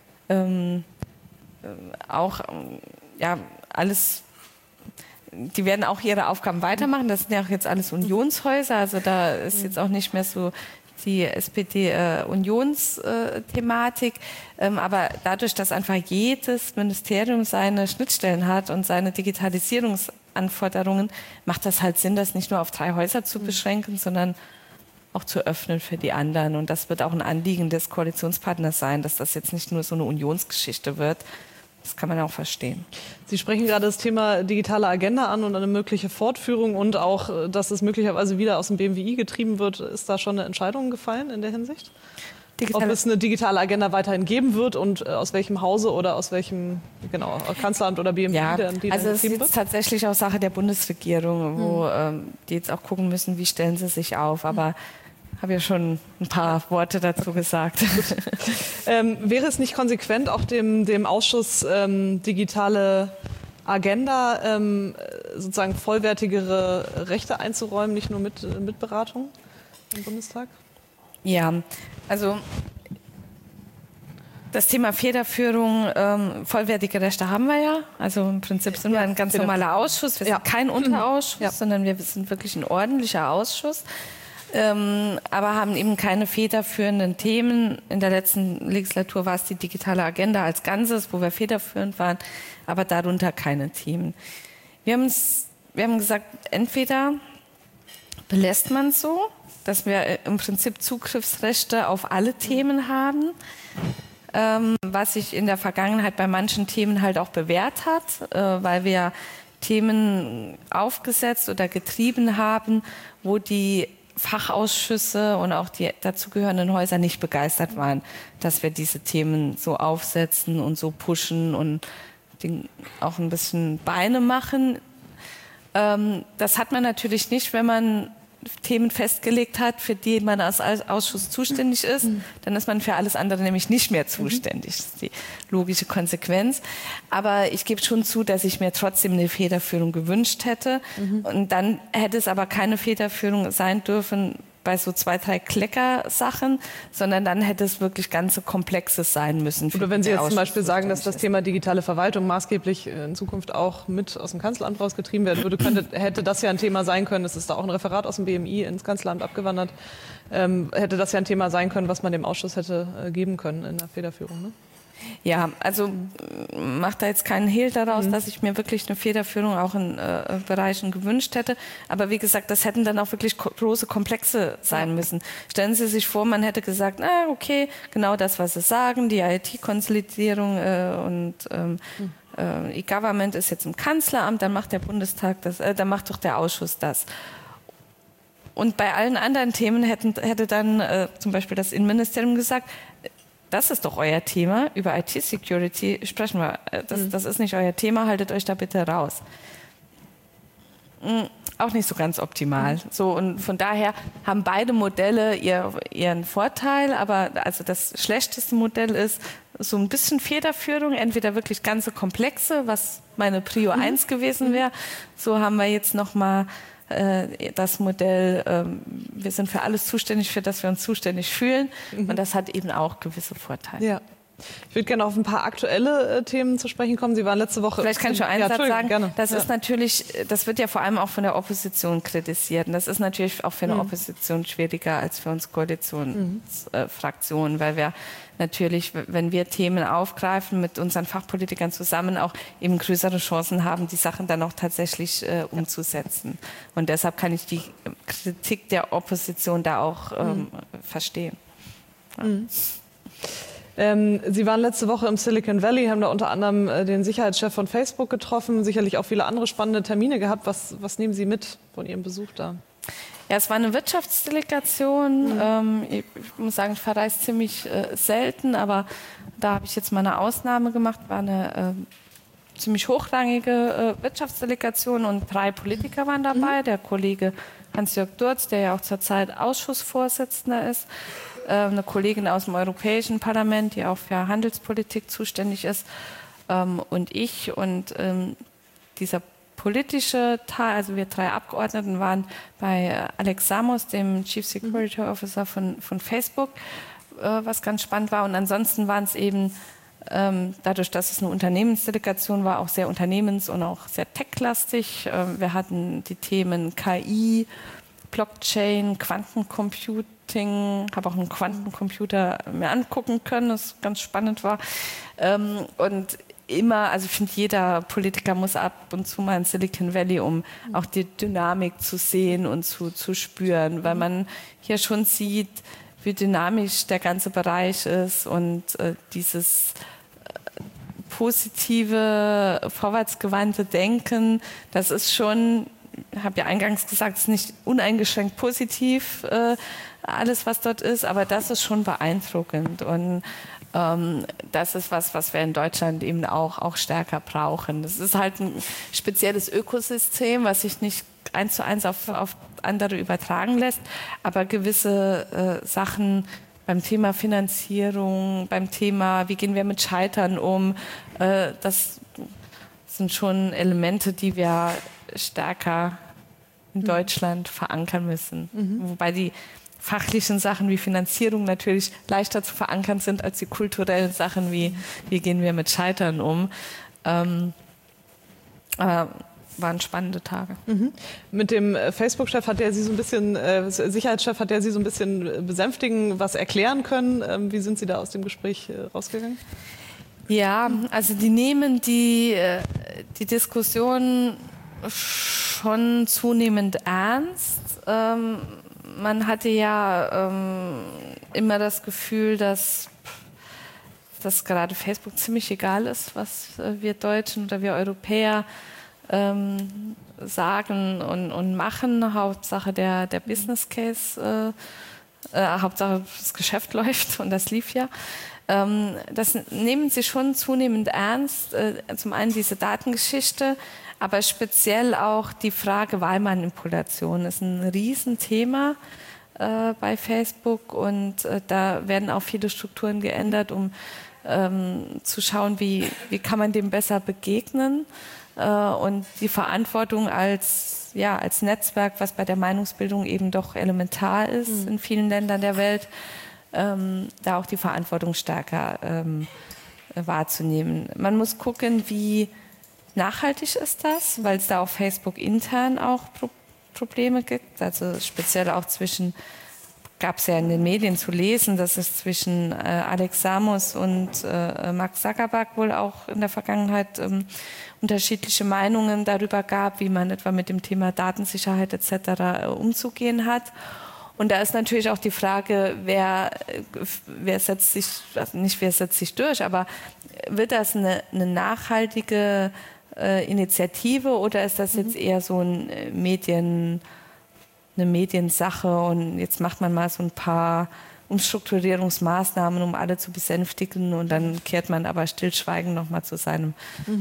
die werden auch ihre Aufgaben weitermachen. Das sind ja auch jetzt alles Unionshäuser, also da ist jetzt auch nicht mehr so die SPD-Unionsthematik. Aber dadurch, dass einfach jedes Ministerium seine Schnittstellen hat und seine Digitalisierungsanforderungen, macht das halt Sinn, das nicht nur auf 3 Häuser zu beschränken, sondern auch zu öffnen für die anderen. Und das wird auch ein Anliegen des Koalitionspartners sein, dass das jetzt nicht nur so eine Unionsgeschichte wird. Das kann man auch verstehen. Sie sprechen gerade das Thema digitale Agenda an und eine mögliche Fortführung und auch, dass es möglicherweise wieder aus dem BMWI getrieben wird. Ist da schon eine Entscheidung gefallen in der Hinsicht? Ob es eine digitale Agenda weiterhin geben wird und aus welchem Hause oder aus welchem Kanzleramt oder BMWI die also es getrieben wird? ist tatsächlich auch Sache der Bundesregierung, wo die jetzt auch gucken müssen, wie stellen sie sich auf. Aber habe ja schon ein paar Worte dazu gesagt. Wäre es nicht konsequent, auch dem Ausschuss digitale Agenda sozusagen vollwertigere Rechte einzuräumen, nicht nur mit Beratung im Bundestag? Ja, also das Thema Federführung, vollwertige Rechte haben wir ja. Also im Prinzip sind wir ein ganz normaler Ausschuss. Wir sind kein Unterausschuss, sondern wir sind wirklich ein ordentlicher Ausschuss. Aber haben eben keine federführenden Themen. In der letzten Legislatur war es die digitale Agenda als Ganzes, wo wir federführend waren, aber darunter keine Themen. Wir haben gesagt, entweder belässt man es so, dass wir im Prinzip Zugriffsrechte auf alle Themen haben, was sich in der Vergangenheit bei manchen Themen halt auch bewährt hat, weil wir Themen aufgesetzt oder getrieben haben, wo die Fachausschüsse und auch die dazugehörenden Häuser nicht begeistert waren, dass wir diese Themen so aufsetzen und so pushen und auch ein bisschen Beine machen. Das hat man natürlich nicht, wenn man Themen festgelegt hat, für die man als Ausschuss zuständig ist, dann ist man für alles andere nämlich nicht mehr zuständig. Das ist die logische Konsequenz. Aber ich gebe schon zu, dass ich mir trotzdem eine Federführung gewünscht hätte. Und dann hätte es aber keine Federführung sein dürfen bei so 2, 3 Kleckersachen, sondern dann hätte es wirklich ganze Komplexes sein müssen. Oder wenn Sie jetzt zum Beispiel sagen, dass das Thema digitale Verwaltung maßgeblich in Zukunft auch mit aus dem Kanzleramt rausgetrieben werden würde, hätte das ja ein Thema sein können. Es ist da auch ein Referat aus dem BMI ins Kanzleramt abgewandert. Hätte das ja ein Thema sein können, was man dem Ausschuss hätte geben können in der Federführung, ne? Ja, also macht da jetzt keinen Hehl daraus, dass ich mir wirklich eine Federführung auch in Bereichen gewünscht hätte. Aber wie gesagt, das hätten dann auch wirklich große Komplexe sein müssen. Stellen Sie sich vor, man hätte gesagt, na okay, genau das, was Sie sagen, die IT-Konsolidierung und E-Government ist jetzt im Kanzleramt, dann macht der Bundestag das, dann macht doch der Ausschuss das. Und bei allen anderen Themen hätte dann zum Beispiel das Innenministerium gesagt, das ist doch euer Thema, über IT-Security sprechen wir. Das ist nicht euer Thema, haltet euch da bitte raus. Auch nicht so ganz optimal. So, und von daher haben beide Modelle ihren Vorteil, aber also das schlechteste Modell ist so ein bisschen Federführung, entweder wirklich ganze Komplexe, was meine Prio 1 gewesen wäre. So haben wir jetzt nochmal das Modell, wir sind für alles zuständig, für das wir uns zuständig fühlen. Und das hat eben auch gewisse Vorteile. Ja. Ich würde gerne auf ein paar aktuelle Themen zu sprechen kommen. Sie waren letzte Woche... Vielleicht kann ich schon einen Satz sagen. Gerne. Das ist natürlich, das wird ja vor allem auch von der Opposition kritisiert. Und das ist natürlich auch für eine Opposition schwieriger als für uns Koalitionsfraktionen, weil wir natürlich, wenn wir Themen aufgreifen, mit unseren Fachpolitikern zusammen auch eben größere Chancen haben, die Sachen dann auch tatsächlich umzusetzen. Und deshalb kann ich die Kritik der Opposition da auch verstehen. Ja. Sie waren letzte Woche im Silicon Valley, haben da unter anderem den Sicherheitschef von Facebook getroffen, sicherlich auch viele andere spannende Termine gehabt. Was nehmen Sie mit von Ihrem Besuch da? Ja, es war eine Wirtschaftsdelegation. Ich muss sagen, ich verreise ziemlich selten, aber da habe ich jetzt mal eine Ausnahme gemacht. War eine ziemlich hochrangige Wirtschaftsdelegation und 3 Politiker waren dabei. Der Kollege Hans-Jörg Durz, der ja auch zurzeit Ausschussvorsitzender ist. Eine Kollegin aus dem Europäischen Parlament, die auch für Handelspolitik zuständig ist, und ich. Und dieser politische Teil, also wir 3 Abgeordneten waren bei Alex Samos, dem Chief Security Officer von Facebook, was ganz spannend war. Und ansonsten waren es eben, dadurch, dass es eine Unternehmensdelegation war, auch sehr unternehmens- und auch sehr techlastig. Wir hatten die Themen KI, Blockchain, Quantencomputing, habe auch einen Quantencomputer mir angucken können, das ganz spannend war. Und immer, also ich finde, jeder Politiker muss ab und zu mal in Silicon Valley, um auch die Dynamik zu sehen und zu spüren, weil man hier schon sieht, wie dynamisch der ganze Bereich ist und dieses positive, vorwärtsgewandte Denken, das ist schon, ich habe ja eingangs gesagt, es ist nicht uneingeschränkt positiv, alles, was dort ist, aber das ist schon beeindruckend. Und das ist was wir in Deutschland eben auch stärker brauchen. Das ist halt ein spezielles Ökosystem, was sich nicht 1:1 auf andere übertragen lässt, aber gewisse Sachen beim Thema Finanzierung, beim Thema, wie gehen wir mit Scheitern um, das sind schon Elemente, die wir stärker in Deutschland verankern müssen. Wobei die fachlichen Sachen wie Finanzierung natürlich leichter zu verankern sind als die kulturellen Sachen wie gehen wir mit Scheitern um. Waren spannende Tage. Mit dem Facebook-Chef hat der Sie so ein bisschen, Sicherheitschef hat der Sie so ein bisschen besänftigen, was erklären können. Wie sind Sie da aus dem Gespräch rausgegangen? Ja, also die nehmen die Diskussion schon zunehmend ernst. Man hatte ja immer das Gefühl, dass gerade Facebook ziemlich egal ist, was wir Deutschen oder wir Europäer sagen und machen. Hauptsache der Business Case, Hauptsache das Geschäft läuft und das lief ja. Das nehmen sie schon zunehmend ernst. Zum einen diese Datengeschichte, aber speziell auch die Frage Wahlmanipulation ist ein Riesenthema bei Facebook und da werden auch viele Strukturen geändert, um zu schauen, wie kann man dem besser begegnen und die Verantwortung als Netzwerk, was bei der Meinungsbildung eben doch elementar ist in vielen Ländern der Welt, da auch die Verantwortung stärker wahrzunehmen. Man muss gucken, wie nachhaltig ist das, weil es da auf Facebook intern auch Probleme gibt, also speziell auch gab es ja in den Medien zu lesen, dass es zwischen Alex Samos und Mark Zuckerberg wohl auch in der Vergangenheit unterschiedliche Meinungen darüber gab, wie man etwa mit dem Thema Datensicherheit etc. umzugehen hat. Und da ist natürlich auch die Frage, wer setzt sich durch, aber wird das eine nachhaltige Initiative oder ist das jetzt eher so eine Mediensache und jetzt macht man mal so ein paar Umstrukturierungsmaßnahmen, um alle zu besänftigen und dann kehrt man aber stillschweigend nochmal zu seinen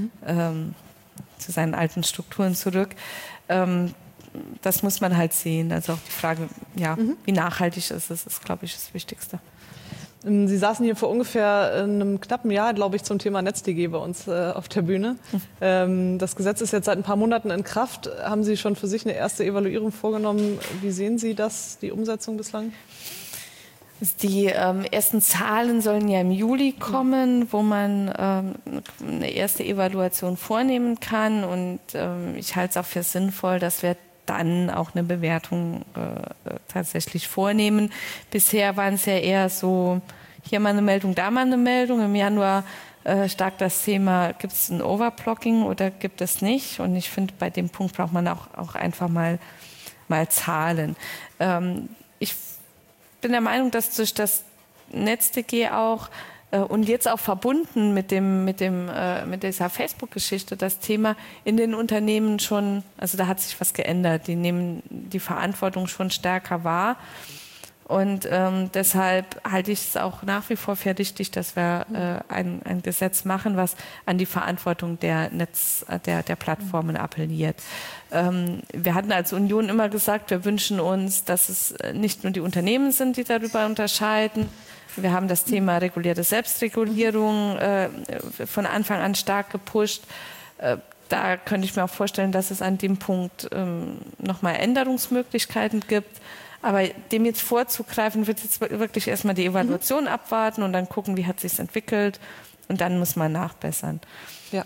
alten Strukturen zurück. Das muss man halt sehen. Also auch die Frage, wie nachhaltig ist es, ist, glaube ich, das Wichtigste. Sie saßen hier vor ungefähr einem knappen Jahr, glaube ich, zum Thema NetzDG bei uns auf der Bühne. Das Gesetz ist jetzt seit ein paar Monaten in Kraft. Haben Sie schon für sich eine erste Evaluierung vorgenommen? Wie sehen Sie das, die Umsetzung bislang? Die ersten Zahlen sollen ja im Juli kommen, wo man eine erste Evaluation vornehmen kann. Und ich halte es auch für sinnvoll, dass wir dann auch eine Bewertung tatsächlich vornehmen. Bisher waren es ja eher so, hier mal eine Meldung, da mal eine Meldung. Im Januar stark das Thema, gibt es ein Overblocking oder gibt es nicht? Und ich finde, bei dem Punkt braucht man auch einfach mal Zahlen. Ich bin der Meinung, dass durch das NetzDG auch und jetzt auch verbunden mit dieser Facebook-Geschichte das Thema in den Unternehmen schon, also da hat sich was geändert. Die nehmen die Verantwortung schon stärker wahr. Und deshalb halte ich es auch nach wie vor für richtig, dass wir ein Gesetz machen, was an die Verantwortung der Plattformen appelliert. Wir hatten als Union immer gesagt, wir wünschen uns, dass es nicht nur die Unternehmen sind, die darüber unterscheiden. Wir haben das Thema regulierte Selbstregulierung von Anfang an stark gepusht. Da könnte ich mir auch vorstellen, dass es an dem Punkt nochmal Änderungsmöglichkeiten gibt. Aber dem jetzt vorzugreifen, wird jetzt wirklich erstmal die Evaluation abwarten und dann gucken, wie hat es sich entwickelt und dann muss man nachbessern. Ja.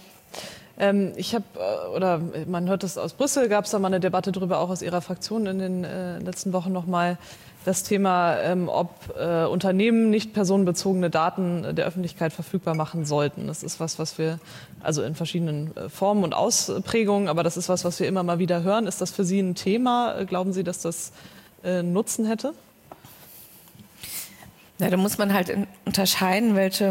Man hört es aus Brüssel, gab es da mal eine Debatte drüber, auch aus Ihrer Fraktion in den letzten Wochen nochmal. Das Thema, ob Unternehmen nicht personenbezogene Daten der Öffentlichkeit verfügbar machen sollten. Das ist was wir, also in verschiedenen Formen und Ausprägungen, aber das ist was wir immer mal wieder hören. Ist das für Sie ein Thema? Glauben Sie, dass das Nutzen hätte? Ja, da muss man halt unterscheiden,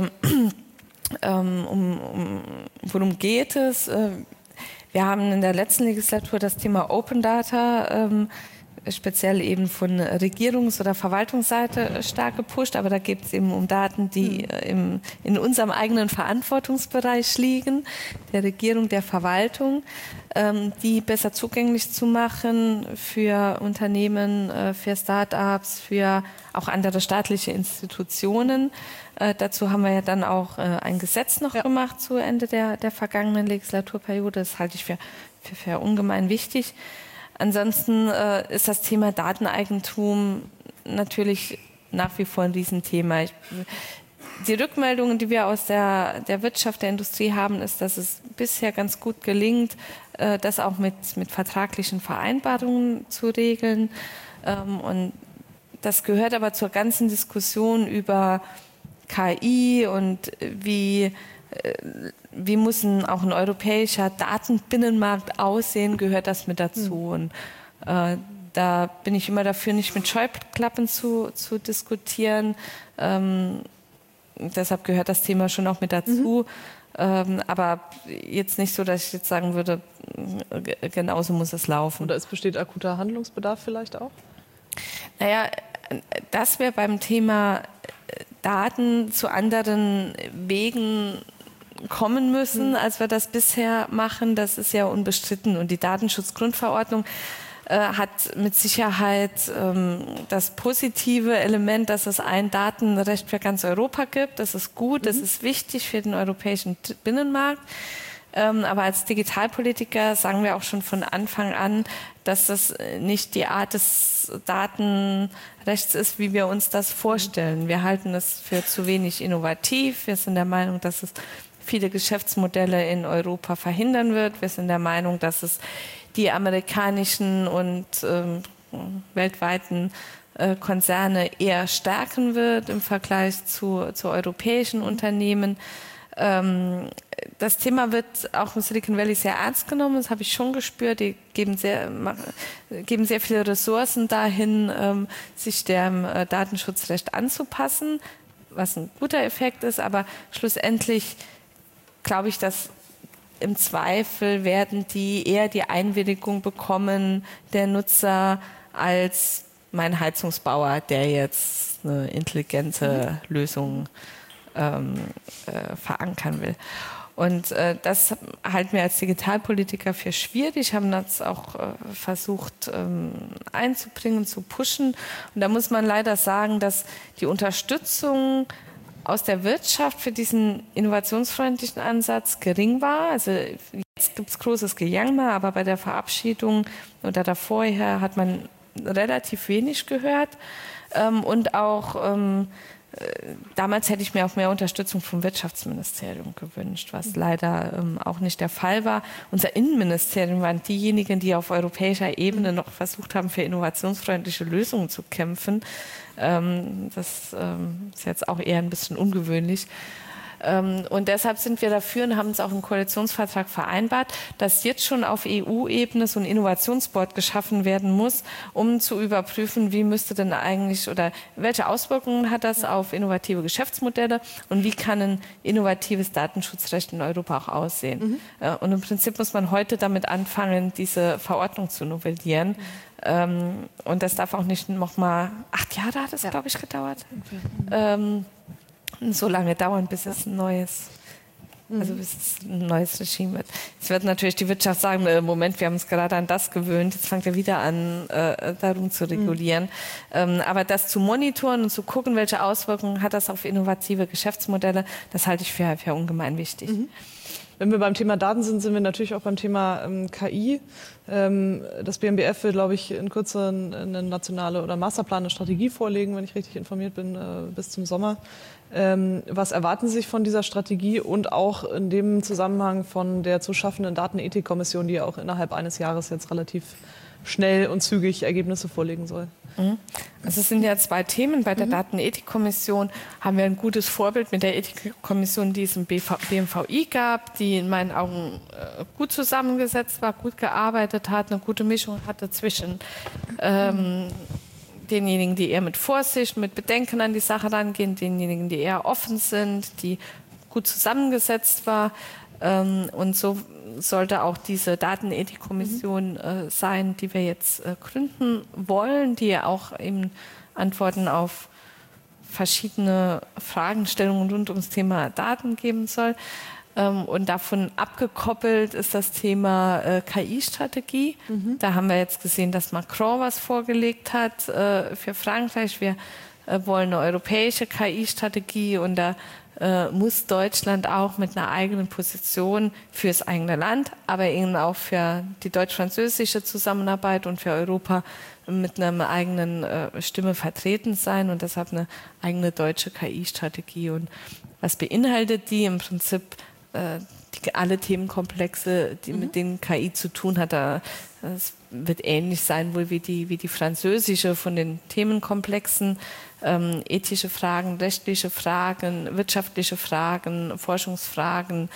worum geht es. Wir haben in der letzten Legislatur das Thema Open Data speziell eben von Regierungs- oder Verwaltungsseite stark gepusht, aber da geht es eben um Daten, die in unserem eigenen Verantwortungsbereich liegen, der Regierung, der Verwaltung, die besser zugänglich zu machen für Unternehmen, für Start-ups, für auch andere staatliche Institutionen. Dazu haben wir ja dann auch ein Gesetz noch gemacht zu Ende der vergangenen Legislaturperiode. Das halte ich für ungemein wichtig. Ansonsten ist das Thema Dateneigentum natürlich nach wie vor ein Riesenthema. Die Rückmeldungen, die wir aus der Wirtschaft, der Industrie haben, ist, dass es bisher ganz gut gelingt, das auch mit vertraglichen Vereinbarungen zu regeln. Und das gehört aber zur ganzen Diskussion über KI und wie muss auch ein europäischer Datenbinnenmarkt aussehen, gehört das mit dazu. Und da bin ich immer dafür, nicht mit Scheuklappen zu diskutieren. Deshalb gehört das Thema schon auch mit dazu. Aber jetzt nicht so, dass ich jetzt sagen würde, genauso muss es laufen. Oder es besteht akuter Handlungsbedarf vielleicht auch? Naja, dass wir beim Thema Daten zu anderen Wegen kommen müssen, als wir das bisher machen. Das ist ja unbestritten. Und die Datenschutzgrundverordnung hat mit Sicherheit das positive Element, dass es ein Datenrecht für ganz Europa gibt. Das ist gut, das ist wichtig für den europäischen Binnenmarkt. Aber als Digitalpolitiker sagen wir auch schon von Anfang an, dass das nicht die Art des Datenrechts ist, wie wir uns das vorstellen. Wir halten es für zu wenig innovativ. Wir sind der Meinung, dass es viele Geschäftsmodelle in Europa verhindern wird. Wir sind der Meinung, dass es die amerikanischen und weltweiten Konzerne eher stärken wird im Vergleich zu europäischen Unternehmen. Das Thema wird auch im Silicon Valley sehr ernst genommen, das habe ich schon gespürt. Die geben sehr viele Ressourcen dahin, sich dem Datenschutzrecht anzupassen, was ein guter Effekt ist, aber schlussendlich glaube ich, dass im Zweifel werden die eher die Einwilligung bekommen der Nutzer als mein Heizungsbauer, der jetzt eine intelligente Lösung verankern will. Und das halten wir als Digitalpolitiker für schwierig, haben das auch versucht einzubringen, zu pushen. Und da muss man leider sagen, dass die Unterstützung aus der Wirtschaft für diesen innovationsfreundlichen Ansatz gering war. Also jetzt gibt es großes Gejammer, aber bei der Verabschiedung oder davorher hat man relativ wenig gehört. Und auch damals hätte ich mir auch mehr Unterstützung vom Wirtschaftsministerium gewünscht, was leider auch nicht der Fall war. Unser Innenministerium waren diejenigen, die auf europäischer Ebene noch versucht haben, für innovationsfreundliche Lösungen zu kämpfen. Das ist jetzt auch eher ein bisschen ungewöhnlich. Und deshalb sind wir dafür und haben es auch im Koalitionsvertrag vereinbart, dass jetzt schon auf EU-Ebene so ein Innovationsboard geschaffen werden muss, um zu überprüfen, wie müsste denn eigentlich oder welche Auswirkungen hat das auf innovative Geschäftsmodelle und wie kann ein innovatives Datenschutzrecht in Europa auch aussehen. Und im Prinzip muss man heute damit anfangen, diese Verordnung zu novellieren. Und das darf auch nicht noch mal 8 Jahre hat es, glaube ich, gedauert. So lange dauern, bis es ein neues Regime wird. Jetzt wird natürlich die Wirtschaft sagen, Moment, wir haben uns gerade an das gewöhnt, jetzt fängt er wieder an, darum zu regulieren. Aber das zu monitoren und zu gucken, welche Auswirkungen hat das auf innovative Geschäftsmodelle, das halte ich für ungemein wichtig. Wenn wir beim Thema Daten sind, sind wir natürlich auch beim Thema KI. Das BMBF will, glaube ich, in Kürze eine nationale oder Masterplan, eine Strategie vorlegen, wenn ich richtig informiert bin, bis zum Sommer. Was erwarten Sie sich von dieser Strategie und auch in dem Zusammenhang von der zu schaffenden Datenethikkommission, die ja auch innerhalb eines Jahres jetzt relativ schnell und zügig Ergebnisse vorlegen soll? Also es sind ja 2 Themen. Bei der Datenethikkommission haben wir ein gutes Vorbild mit der Ethikkommission, die es im BMVI gab, die in meinen Augen gut zusammengesetzt war, gut gearbeitet hat, eine gute Mischung hatte zwischen denjenigen, die eher mit Vorsicht, mit Bedenken an die Sache rangehen, denjenigen, die eher offen sind, die gut zusammengesetzt war. Und so sollte auch diese Datenethikkommission sein, die wir jetzt gründen wollen, die ja auch eben Antworten auf verschiedene Fragestellungen rund ums Thema Daten geben soll. Und davon abgekoppelt ist das Thema KI-Strategie. Da haben wir jetzt gesehen, dass Macron was vorgelegt hat für Frankreich. Wir wollen eine europäische KI-Strategie und da muss Deutschland auch mit einer eigenen Position fürs eigene Land, aber eben auch für die deutsch-französische Zusammenarbeit und für Europa mit einer eigenen Stimme vertreten sein und deshalb eine eigene deutsche KI-Strategie. Und was beinhaltet die? Im Prinzip alle Themenkomplexe, die mit denen KI zu tun hat. Es wird ähnlich sein wohl wie die französische von den Themenkomplexen. Ethische Fragen, rechtliche Fragen, wirtschaftliche Fragen, Forschungsfragen,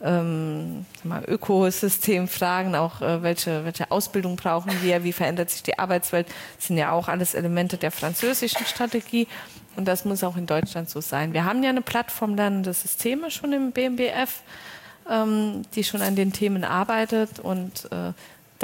Ökosystemfragen, auch welche Ausbildung brauchen wir, wie verändert sich die Arbeitswelt, das sind ja auch alles Elemente der französischen Strategie und das muss auch in Deutschland so sein. Wir haben ja eine Plattform Lernende Systeme schon im BMBF, die schon an den Themen arbeitet und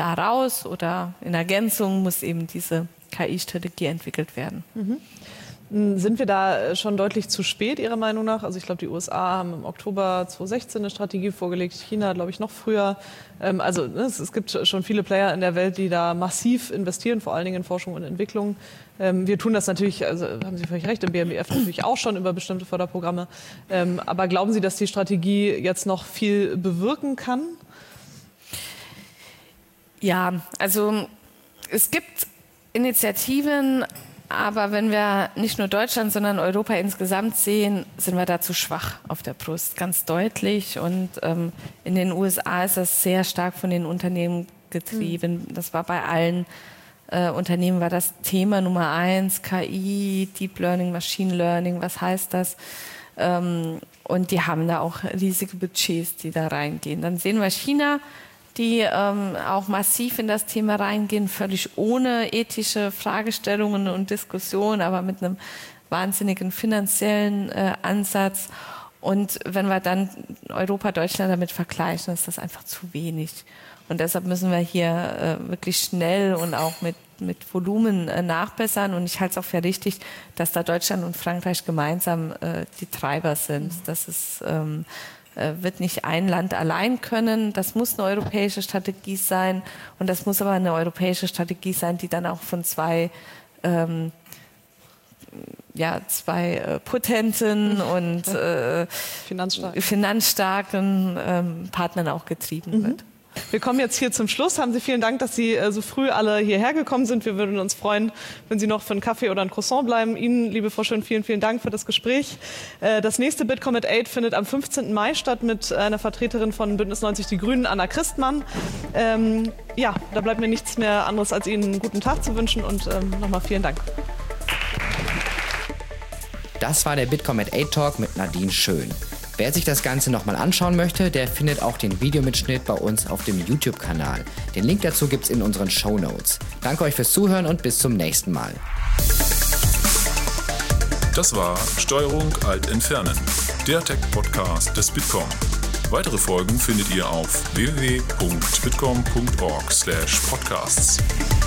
daraus oder in Ergänzung muss eben diese KI-Strategie entwickelt werden. Sind wir da schon deutlich zu spät, Ihrer Meinung nach? Also ich glaube, die USA haben im Oktober 2016 eine Strategie vorgelegt, China, glaube ich, noch früher. Es gibt schon viele Player in der Welt, die da massiv investieren, vor allen Dingen in Forschung und Entwicklung. Wir tun das natürlich, also haben Sie völlig recht, im BMBF natürlich auch schon über bestimmte Förderprogramme. Aber glauben Sie, dass die Strategie jetzt noch viel bewirken kann? Ja, also es gibt Initiativen, aber wenn wir nicht nur Deutschland, sondern Europa insgesamt sehen, sind wir da zu schwach auf der Brust, ganz deutlich. Und in den USA ist das sehr stark von den Unternehmen getrieben. Das war bei allen Unternehmen war das Thema Nummer 1, KI, Deep Learning, Machine Learning, was heißt das? Und die haben da auch riesige Budgets, die da reingehen. Dann sehen wir China, die auch massiv in das Thema reingehen, völlig ohne ethische Fragestellungen und Diskussionen, aber mit einem wahnsinnigen finanziellen Ansatz. Und wenn wir dann Europa, Deutschland damit vergleichen, ist das einfach zu wenig. Und deshalb müssen wir hier wirklich schnell und auch mit Volumen nachbessern. Und ich halte es auch für richtig, dass da Deutschland und Frankreich gemeinsam die Treiber sind. Das ist wird nicht ein Land allein können. Das muss eine europäische Strategie sein. Und das muss aber eine europäische Strategie sein, die dann auch von zwei potenten und finanzstarken Partnern auch getrieben wird. Wir kommen jetzt hier zum Schluss. Haben Sie vielen Dank, dass Sie so früh alle hierher gekommen sind. Wir würden uns freuen, wenn Sie noch für einen Kaffee oder ein Croissant bleiben. Ihnen, liebe Frau Schön, vielen, vielen Dank für das Gespräch. Das nächste Bitkom at 8 findet am 15. Mai statt mit einer Vertreterin von Bündnis 90 Die Grünen, Anna Christmann. Da bleibt mir nichts mehr anderes, als Ihnen einen guten Tag zu wünschen und nochmal vielen Dank. Das war der Bitkom at 8 Talk mit Nadine Schön. Wer sich das Ganze nochmal anschauen möchte, der findet auch den Videomitschnitt bei uns auf dem YouTube-Kanal. Den Link dazu gibt's in unseren Shownotes. Danke euch fürs Zuhören und bis zum nächsten Mal. Das war Steuerung Alt Entfernen, der Tech-Podcast des Bitkom. Weitere Folgen findet ihr auf www.bitkom.org/podcasts.